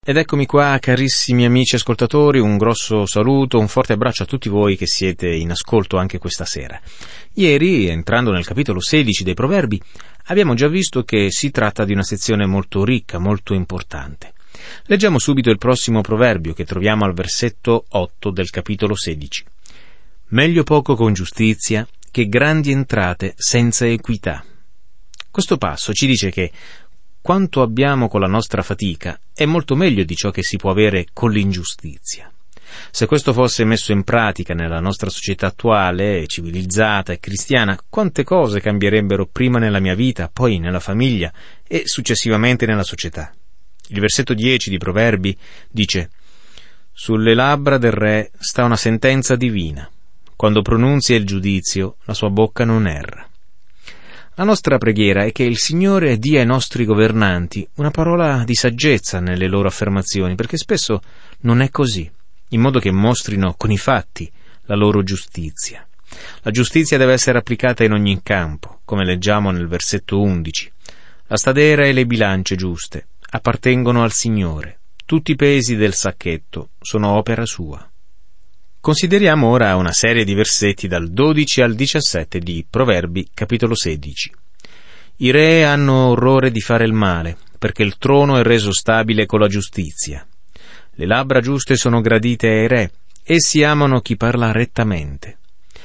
Ed eccomi qua, carissimi amici ascoltatori, un grosso saluto, un forte abbraccio a tutti voi che siete in ascolto anche questa sera. Ieri, entrando nel capitolo 16 dei Proverbi, abbiamo già visto che si tratta di una sezione molto ricca, molto importante. Leggiamo subito il prossimo proverbio che troviamo al versetto 8 del capitolo 16. Meglio poco con giustizia che grandi entrate senza equità. Questo passo ci dice che quanto abbiamo con la nostra fatica è molto meglio di ciò che si può avere con l'ingiustizia. Se questo fosse messo in pratica nella nostra società attuale, civilizzata e cristiana, quante cose cambierebbero prima nella mia vita, poi nella famiglia e successivamente nella società. Il versetto 10 di Proverbi dice: «Sulle labbra del re sta una sentenza divina. Quando pronunzia il giudizio, la sua bocca non erra». La nostra preghiera è che il Signore dia ai nostri governanti una parola di saggezza nelle loro affermazioni, perché spesso non è così, in modo che mostrino con i fatti la loro giustizia. La giustizia deve essere applicata in ogni campo, come leggiamo nel versetto 11. La stadera e le bilance giuste appartengono al Signore, tutti i pesi del sacchetto sono opera sua. Consideriamo ora una serie di versetti dal 12 al 17 di Proverbi, capitolo 16. I re hanno orrore di fare il male, perché il trono è reso stabile con la giustizia. Le labbra giuste sono gradite ai re, essi amano chi parla rettamente.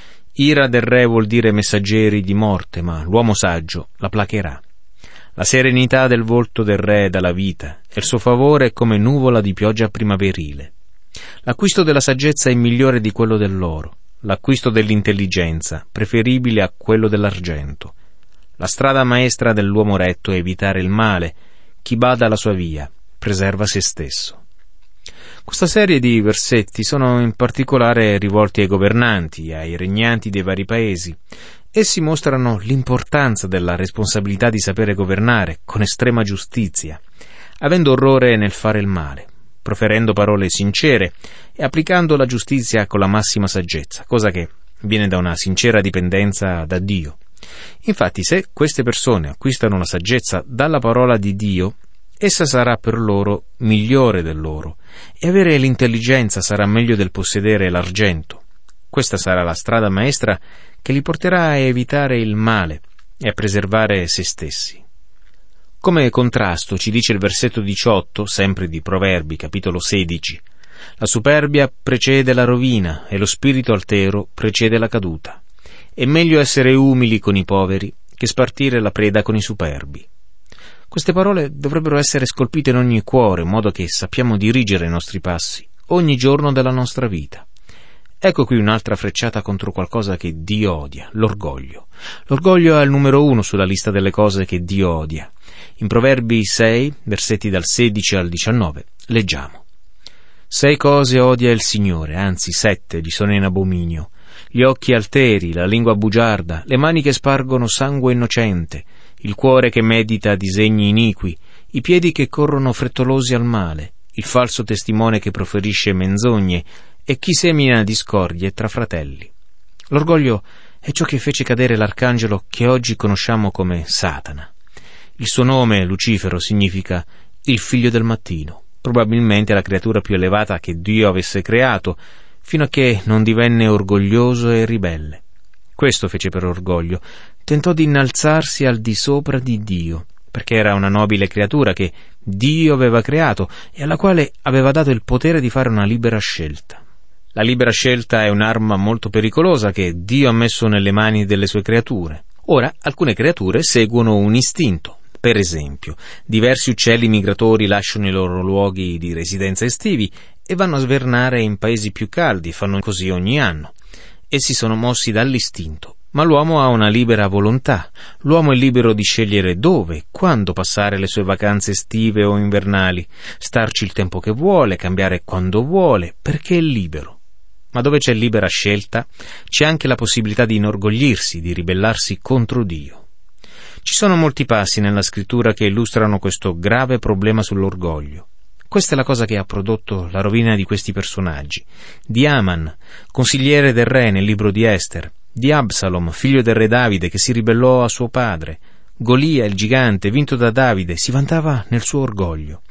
Ira del re vuol dire messaggeri di morte, ma l'uomo saggio la placherà. La serenità del volto del re dà la vita, e il suo favore è come nuvola di pioggia primaverile. L'acquisto della saggezza è migliore di quello dell'oro, l'acquisto dell'intelligenza preferibile a quello dell'argento. La strada maestra dell'uomo retto è evitare il male, chi bada alla sua via preserva se stesso. Questa serie di versetti sono in particolare rivolti ai governanti, ai regnanti dei vari paesi. Essi mostrano l'importanza della responsabilità di sapere governare con estrema giustizia, avendo orrore nel fare il male, proferendo parole sincere e applicando la giustizia con la massima saggezza, cosa che viene da una sincera dipendenza da Dio. Infatti, se queste persone acquistano la saggezza dalla parola di Dio, essa sarà per loro migliore dell'oro, e avere l'intelligenza sarà meglio del possedere l'argento. Questa sarà la strada maestra che li porterà a evitare il male e a preservare se stessi. Come contrasto ci dice il versetto 18, sempre di Proverbi, capitolo 16, «La superbia precede la rovina e lo spirito altero precede la caduta. È meglio essere umili con i poveri che spartire la preda con i superbi». Queste parole dovrebbero essere scolpite in ogni cuore, in modo che sappiamo dirigere i nostri passi ogni giorno della nostra vita. Ecco qui un'altra frecciata contro qualcosa che Dio odia, l'orgoglio. L'orgoglio è il numero 1 sulla lista delle cose che Dio odia. In Proverbi 6, versetti dal 16 al 19, leggiamo: 6 cose odia il Signore, anzi 7 gli sono in abominio: gli occhi alteri, la lingua bugiarda, le mani che spargono sangue innocente, il cuore che medita disegni iniqui, i piedi che corrono frettolosi al male, il falso testimone che proferisce menzogne e chi semina discordie tra fratelli. L'orgoglio è ciò che fece cadere l'arcangelo che oggi conosciamo come Satana. Il suo nome, Lucifero, significa il figlio del mattino, probabilmente la creatura più elevata che Dio avesse creato, fino a che non divenne orgoglioso e ribelle. Questo fece per orgoglio, tentò di innalzarsi al di sopra di Dio, perché era una nobile creatura che Dio aveva creato e alla quale aveva dato il potere di fare una libera scelta. La libera scelta è un'arma molto pericolosa che Dio ha messo nelle mani delle sue creature. Ora, alcune creature seguono un istinto. Per esempio, diversi uccelli migratori lasciano i loro luoghi di residenza estivi e vanno a svernare in paesi più caldi, fanno così ogni anno. Essi sono mossi dall'istinto, ma l'uomo ha una libera volontà. L'uomo è libero di scegliere dove, quando passare le sue vacanze estive o invernali, starci il tempo che vuole, cambiare quando vuole, perché è libero. Ma dove c'è libera scelta, c'è anche la possibilità di inorgoglirsi, di ribellarsi contro Dio. Ci sono molti passi nella scrittura che illustrano questo grave problema sull'orgoglio. Questa è la cosa che ha prodotto la rovina di questi personaggi: di Aman, consigliere del re nel libro di Ester, di Absalom, figlio del re Davide, che si ribellò a suo padre. Golia, il gigante, vinto da Davide, si vantava nel suo orgoglio.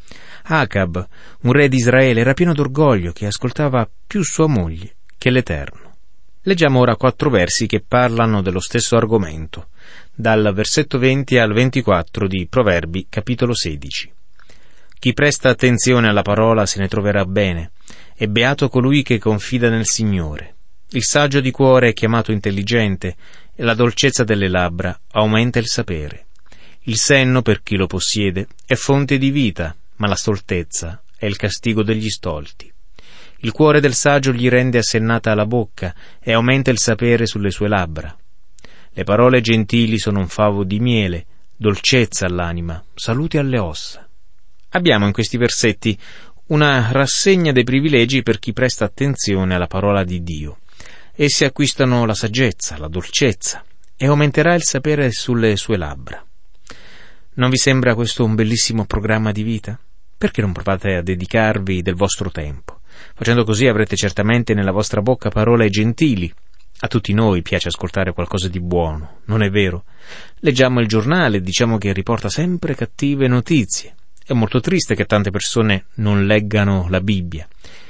Acab, un re di Israele, era pieno d'orgoglio che ascoltava più sua moglie che l'Eterno. Leggiamo ora 4 versi che parlano dello stesso argomento, dal versetto 20 al 24 di Proverbi, capitolo 16. Chi presta attenzione alla parola se ne troverà bene, e beato colui che confida nel Signore. Il saggio di cuore è chiamato intelligente, e la dolcezza delle labbra aumenta il sapere. Il senno, per chi lo possiede, è fonte di vita, ma la stoltezza è il castigo degli stolti. Il cuore del saggio gli rende assennata la bocca e aumenta il sapere sulle sue labbra. Le parole gentili sono un favo di miele, dolcezza all'anima, salute alle ossa. Abbiamo in questi versetti una rassegna dei privilegi per chi presta attenzione alla parola di Dio. Essi acquistano la saggezza, la dolcezza, e aumenterà il sapere sulle sue labbra. Non vi sembra questo un bellissimo programma di vita? Perché non provate a dedicarvi del vostro tempo? Facendo così avrete certamente nella vostra bocca parole gentili. A tutti noi piace ascoltare qualcosa di buono, non è vero? Leggiamo il giornale e diciamo che riporta sempre cattive notizie. È molto triste che tante persone non leggano la Bibbia.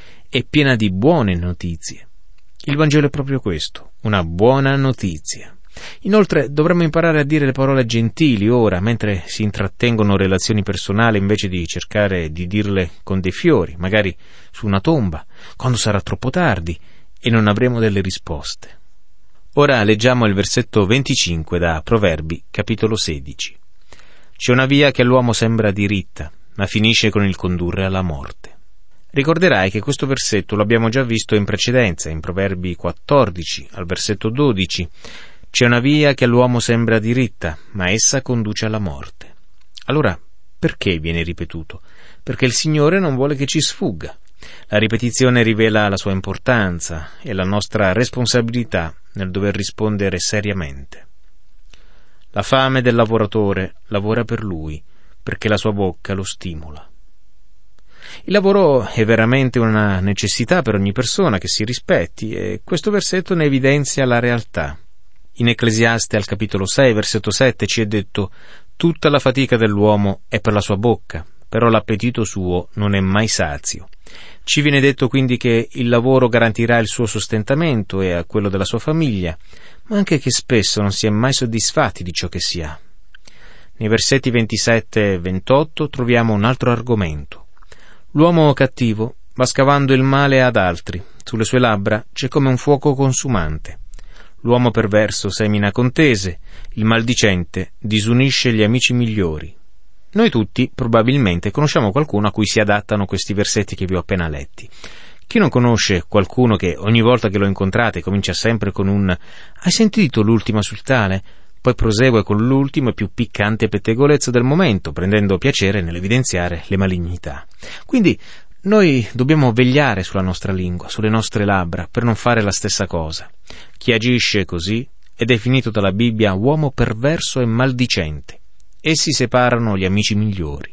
È piena di buone notizie. Il Vangelo è proprio questo, una buona notizia. Inoltre dovremmo imparare a dire le parole gentili ora, mentre si intrattengono relazioni personali, invece di cercare di dirle con dei fiori, magari su una tomba, quando sarà troppo tardi e non avremo delle risposte. Ora leggiamo il versetto 25 da Proverbi, capitolo 16. C'è una via che all'uomo sembra diritta, ma finisce con il condurre alla morte. Ricorderai che questo versetto lo abbiamo già visto in precedenza, in Proverbi 14, al versetto 12. C'è una via che all'uomo sembra diritta, ma essa conduce alla morte. Allora, perché viene ripetuto? Perché il Signore non vuole che ci sfugga. La ripetizione rivela la sua importanza e la nostra responsabilità nel dover rispondere seriamente. La fame del lavoratore lavora per lui, perché la sua bocca lo stimola. Il lavoro è veramente una necessità per ogni persona che si rispetti, e questo versetto ne evidenzia la realtà. In Ecclesiaste al capitolo 6, versetto 7 ci è detto: tutta la fatica dell'uomo è per la sua bocca, però l'appetito suo non è mai sazio. Ci viene detto quindi che il lavoro garantirà il suo sostentamento e a quello della sua famiglia, ma anche che spesso non si è mai soddisfatti di ciò che si ha. Nei versetti 27 e 28 troviamo un altro argomento. L'uomo cattivo va scavando il male ad altri, sulle sue labbra c'è come un fuoco consumante. L'uomo perverso semina contese, il maldicente disunisce gli amici migliori. Noi tutti probabilmente conosciamo qualcuno a cui si adattano questi versetti che vi ho appena letti. Chi non conosce qualcuno che ogni volta che lo incontrate comincia sempre con un «Hai sentito l'ultima sul tale?» Poi prosegue con l'ultimo e più piccante pettegolezzo del momento, prendendo piacere nell'evidenziare le malignità. Quindi noi dobbiamo vegliare sulla nostra lingua, sulle nostre labbra, per non fare la stessa cosa. Chi agisce così è definito dalla Bibbia uomo perverso e maldicente. Essi separano gli amici migliori.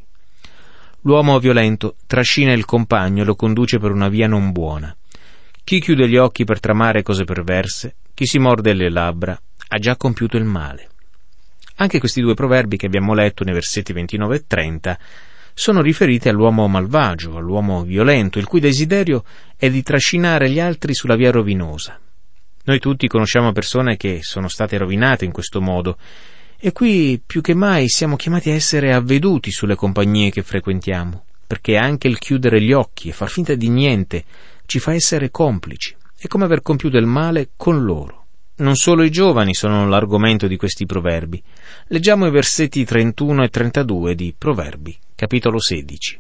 L'uomo violento trascina il compagno e lo conduce per una via non buona. Chi chiude gli occhi per tramare cose perverse, chi si morde le labbra, ha già compiuto il male. Anche questi 2 proverbi che abbiamo letto nei versetti 29 e 30 sono riferiti all'uomo malvagio, all'uomo violento, il cui desiderio è di trascinare gli altri sulla via rovinosa. Noi tutti conosciamo persone che sono state rovinate in questo modo, e qui più che mai siamo chiamati a essere avveduti sulle compagnie che frequentiamo, perché anche il chiudere gli occhi e far finta di niente ci fa essere complici. È come aver compiuto il male con loro. Non solo i giovani sono l'argomento di questi proverbi. Leggiamo i versetti 31 e 32 di Proverbi, capitolo 16.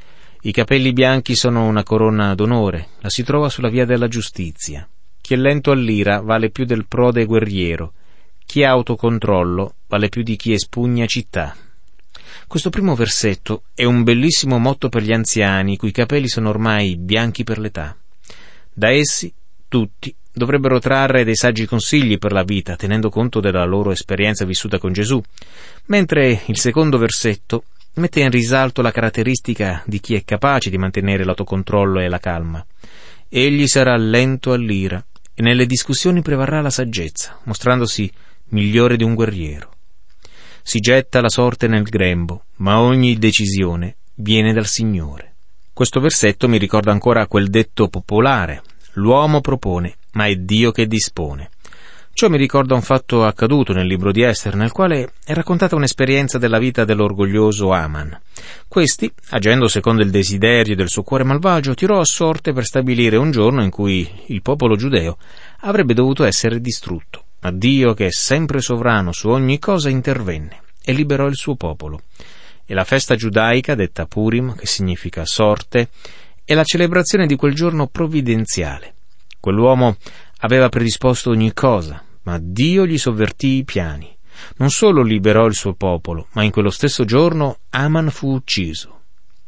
I capelli bianchi sono una corona d'onore, la si trova sulla via della giustizia. Chi è lento all'ira vale più del prode guerriero, chi ha autocontrollo vale più di chi espugna città. Questo primo versetto è un bellissimo motto per gli anziani, i cui capelli sono ormai bianchi per l'età. Da essi tutti dovrebbero trarre dei saggi consigli per la vita, tenendo conto della loro esperienza vissuta con Gesù, mentre il secondo versetto mette in risalto la caratteristica di chi è capace di mantenere l'autocontrollo e la calma. Egli sarà lento all'ira e nelle discussioni prevarrà la saggezza, mostrandosi migliore di un guerriero. Si getta la sorte nel grembo, ma ogni decisione viene dal Signore. Questo versetto mi ricorda ancora quel detto popolare: l'uomo propone, ma è Dio che dispone. Ciò mi ricorda un fatto accaduto nel libro di Ester, nel quale è raccontata un'esperienza della vita dell'orgoglioso Aman. Questi, agendo secondo il desiderio del suo cuore malvagio, tirò a sorte per stabilire un giorno in cui il popolo giudeo avrebbe dovuto essere distrutto. Ma Dio, che è sempre sovrano su ogni cosa, intervenne e liberò il suo popolo. E la festa giudaica, detta Purim, che significa sorte, è la celebrazione di quel giorno provvidenziale. Quell'uomo aveva predisposto ogni cosa, ma Dio gli sovvertì i piani. Non solo liberò il suo popolo, ma in quello stesso giorno Aman fu ucciso.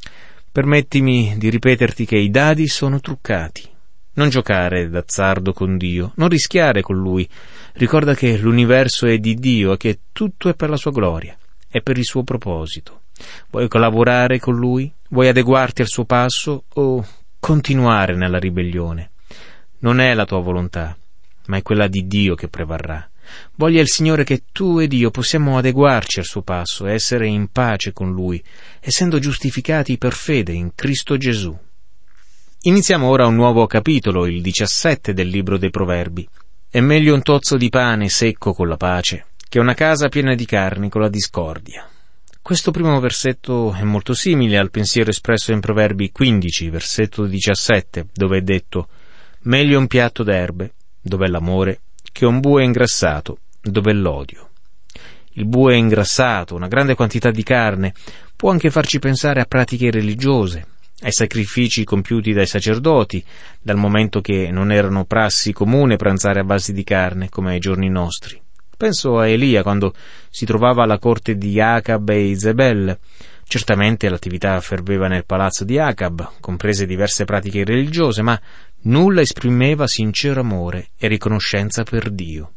Permettimi di ripeterti che i dadi sono truccati. Non giocare d'azzardo con Dio, non rischiare con Lui. Ricorda che l'universo è di Dio e che tutto è per la sua gloria, è per il suo proposito. Vuoi collaborare con Lui? Vuoi adeguarti al suo passo o continuare nella ribellione? Non è la tua volontà, ma è quella di Dio che prevarrà. Voglia il Signore che tu ed io possiamo adeguarci al suo passo e essere in pace con Lui, essendo giustificati per fede in Cristo Gesù. Iniziamo ora un nuovo capitolo, il 17 del libro dei Proverbi. È meglio un tozzo di pane secco con la pace che una casa piena di carni con la discordia. Questo primo versetto è molto simile al pensiero espresso in Proverbi 15, versetto 17, dove è detto: meglio un piatto d'erbe, dov'è l'amore, che un bue ingrassato, dov'è l'odio. Il bue ingrassato, una grande quantità di carne, può anche farci pensare a pratiche religiose, ai sacrifici compiuti dai sacerdoti, dal momento che non erano prassi comune pranzare a base di carne, come ai giorni nostri. Penso a Elia quando si trovava alla corte di Acab e Izebel. Certamente l'attività ferveva nel palazzo di Acab, comprese diverse pratiche religiose, ma nulla esprimeva sincero amore e riconoscenza per Dio.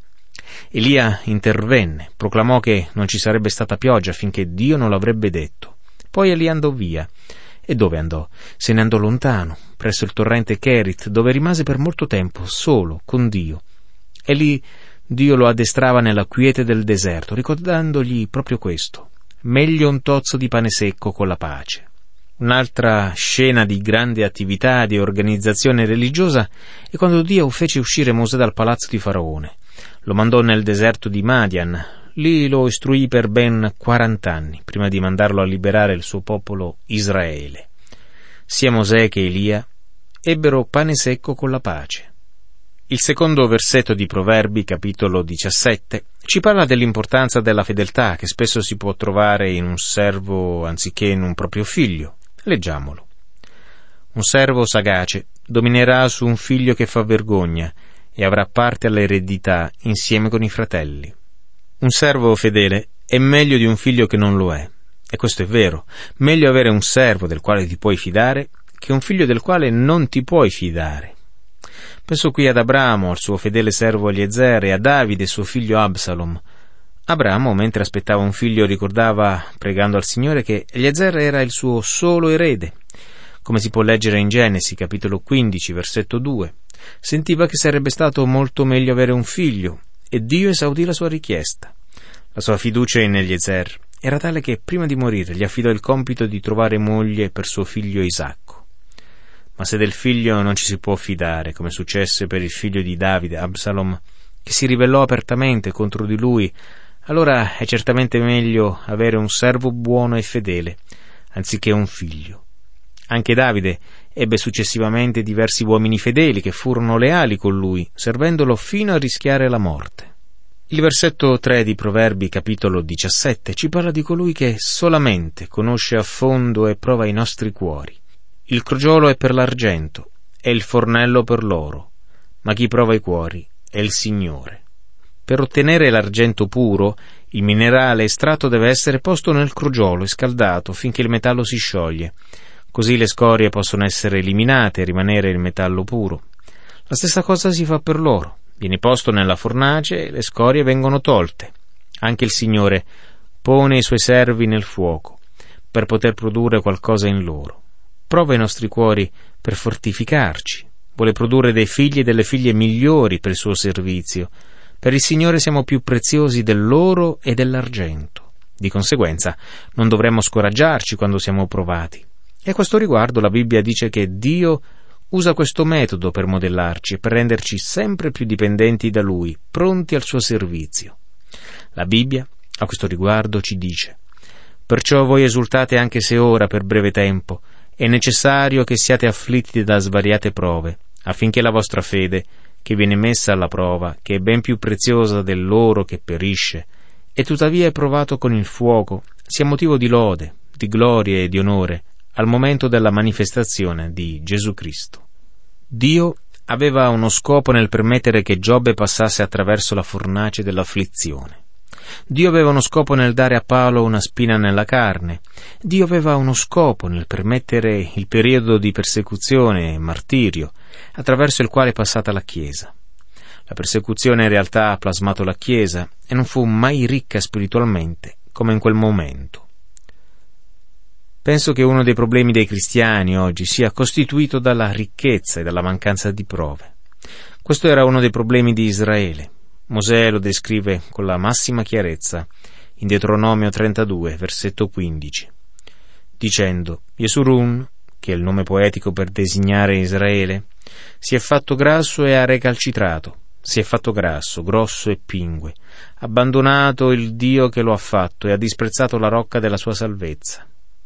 Elia intervenne, proclamò che non ci sarebbe stata pioggia finché Dio non l'avrebbe detto. Poi Elia andò via. E dove andò? Se ne andò lontano, presso il torrente Cherit, dove rimase per molto tempo, solo, con Dio. E lì Dio lo addestrava nella quiete del deserto, ricordandogli proprio questo: meglio un tozzo di pane secco con la pace. Un'altra scena di grande attività di organizzazione religiosa è quando Dio fece uscire Mosè dal palazzo di Faraone. Lo mandò nel deserto di Madian. Lì lo istruì per ben 40 anni, prima di mandarlo a liberare il suo popolo Israele. Sia Mosè che Elia ebbero pane secco con la pace. Il secondo versetto di Proverbi, capitolo 17, ci parla dell'importanza della fedeltà che spesso si può trovare in un servo anziché in un proprio figlio. Leggiamolo. Un servo sagace dominerà su un figlio che fa vergogna e avrà parte all'eredità insieme con i fratelli. Un servo fedele è meglio di un figlio che non lo è. E questo è vero. Meglio avere un servo del quale ti puoi fidare che un figlio del quale non ti puoi fidare. Penso qui ad Abramo, al suo fedele servo Eliezer, e a Davide, suo figlio Absalom. Abramo, mentre aspettava un figlio, ricordava, pregando al Signore, che Eliezer era il suo solo erede. Come si può leggere in Genesi, capitolo 15, versetto 2. Sentiva che sarebbe stato molto meglio avere un figlio, e Dio esaudì la sua richiesta. La sua fiducia in Eliezer era tale che prima di morire gli affidò il compito di trovare moglie per suo figlio Isacco. Ma se del figlio non ci si può fidare, come successe per il figlio di Davide, Absalom, che si ribellò apertamente contro di lui, allora è certamente meglio avere un servo buono e fedele, anziché un figlio. Anche Davide ebbe successivamente diversi uomini fedeli che furono leali con lui, servendolo fino a rischiare la morte. Il versetto 3 di Proverbi, capitolo 17, ci parla di colui che solamente conosce a fondo e prova i nostri cuori. Il crogiolo è per l'argento e il fornello per l'oro, ma chi prova i cuori è il Signore. Per ottenere l'argento puro, il minerale estratto deve essere posto nel crogiolo e scaldato finché il metallo si scioglie. Così le scorie possono essere eliminate e rimanere il metallo puro. La stessa cosa si fa per l'oro. Viene posto nella fornace e le scorie vengono tolte. Anche il Signore pone i suoi servi nel fuoco per poter produrre qualcosa in loro. Prova i nostri cuori per fortificarci. Vuole produrre dei figli e delle figlie migliori per il suo servizio. Per il Signore siamo più preziosi dell'oro e dell'argento. Di conseguenza, non dovremmo scoraggiarci quando siamo provati. E a questo riguardo la Bibbia dice che Dio usa questo metodo per modellarci e per renderci sempre più dipendenti da Lui, pronti al suo servizio. La Bibbia, a questo riguardo, ci dice: «Perciò voi esultate anche se ora, per breve tempo, è necessario che siate afflitti da svariate prove, affinché la vostra fede, che viene messa alla prova, che è ben più preziosa dell'oro che perisce, e tuttavia è provato con il fuoco, sia motivo di lode, di gloria e di onore, al momento della manifestazione di Gesù Cristo». Dio aveva uno scopo nel permettere che Giobbe passasse attraverso la fornace dell'afflizione. Dio aveva uno scopo nel dare a Paolo una spina nella carne. Dio aveva uno scopo nel permettere il periodo di persecuzione e martirio attraverso il quale è passata la Chiesa. La persecuzione in realtà ha plasmato la Chiesa e non fu mai ricca spiritualmente come in quel momento. Penso che uno dei problemi dei cristiani oggi sia costituito dalla ricchezza e dalla mancanza di prove. Questo era uno dei problemi di Israele. Mosè lo descrive con la massima chiarezza in Deuteronomio 32, versetto 15, dicendo: Jesurun, che è il nome poetico per designare Israele, si è fatto grasso e ha recalcitrato, si è fatto grasso, grosso e pingue, abbandonato il Dio che lo ha fatto e ha disprezzato la rocca della sua salvezza.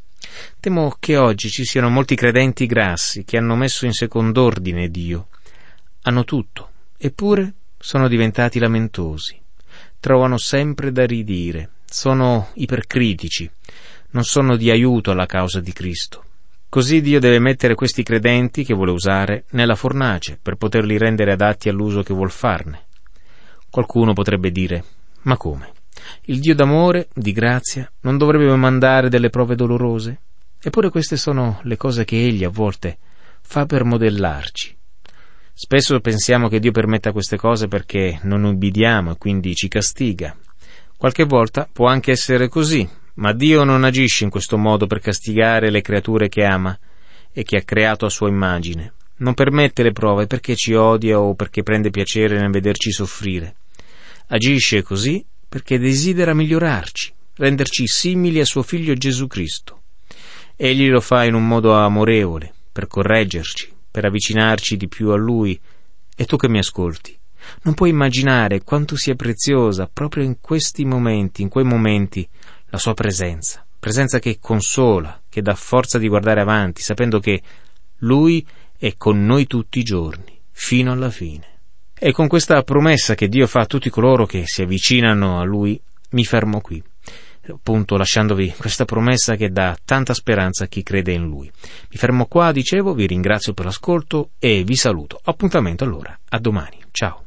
Temo che oggi ci siano molti credenti grassi che hanno messo in second'ordine Dio. Hanno tutto, eppure sono diventati lamentosi. Trovano sempre da ridire, sono ipercritici, non sono di aiuto alla causa di Cristo. Così Dio deve mettere questi credenti che vuole usare nella fornace per poterli rendere adatti all'uso che vuol farne. Qualcuno potrebbe dire: ma come? Il Dio d'amore, di grazia, non dovrebbe mandare delle prove dolorose? Eppure queste sono le cose che Egli a volte fa per modellarci. Spesso pensiamo che Dio permetta queste cose perché non ubbidiamo e quindi ci castiga. Qualche volta può anche essere così, ma Dio non agisce in questo modo per castigare le creature che ama e che ha creato a sua immagine. Non permette le prove perché ci odia o perché prende piacere nel vederci soffrire. Agisce così perché desidera migliorarci, renderci simili a suo Figlio Gesù Cristo. Egli lo fa in un modo amorevole, per correggerci, per avvicinarci di più a Lui. E tu che mi ascolti, non puoi immaginare quanto sia preziosa proprio in questi momenti, in quei momenti, la sua presenza che consola, che dà forza di guardare avanti, sapendo che Lui è con noi tutti i giorni, fino alla fine. E con questa promessa che Dio fa a tutti coloro che si avvicinano a Lui, mi fermo qui, appunto lasciandovi questa promessa che dà tanta speranza a chi crede in Lui. Mi fermo qua, dicevo, vi ringrazio per l'ascolto e vi saluto. Appuntamento allora, a domani. Ciao.